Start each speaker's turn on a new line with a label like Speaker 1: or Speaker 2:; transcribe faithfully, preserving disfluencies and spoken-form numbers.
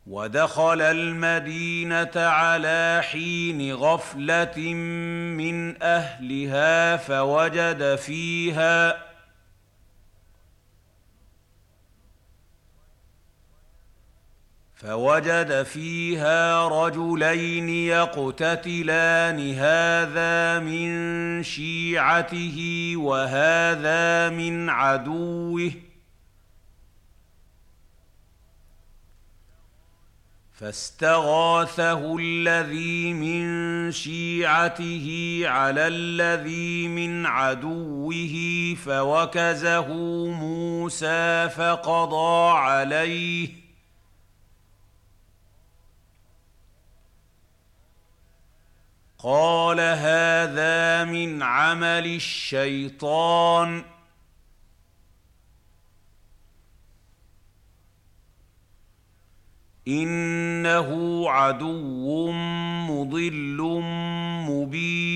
Speaker 1: ودخل المدينة على حين غفلة من أهلها فوجد فيها فوجد فيها رجلين يقتتلان هذا من شيعته وهذا من عدوه فاستغاثه الذي من شيعته على الذي من عدوه فوكزه موسى فقضى عليه قال هذا من عمل الشيطان إنه عدو مضل مبين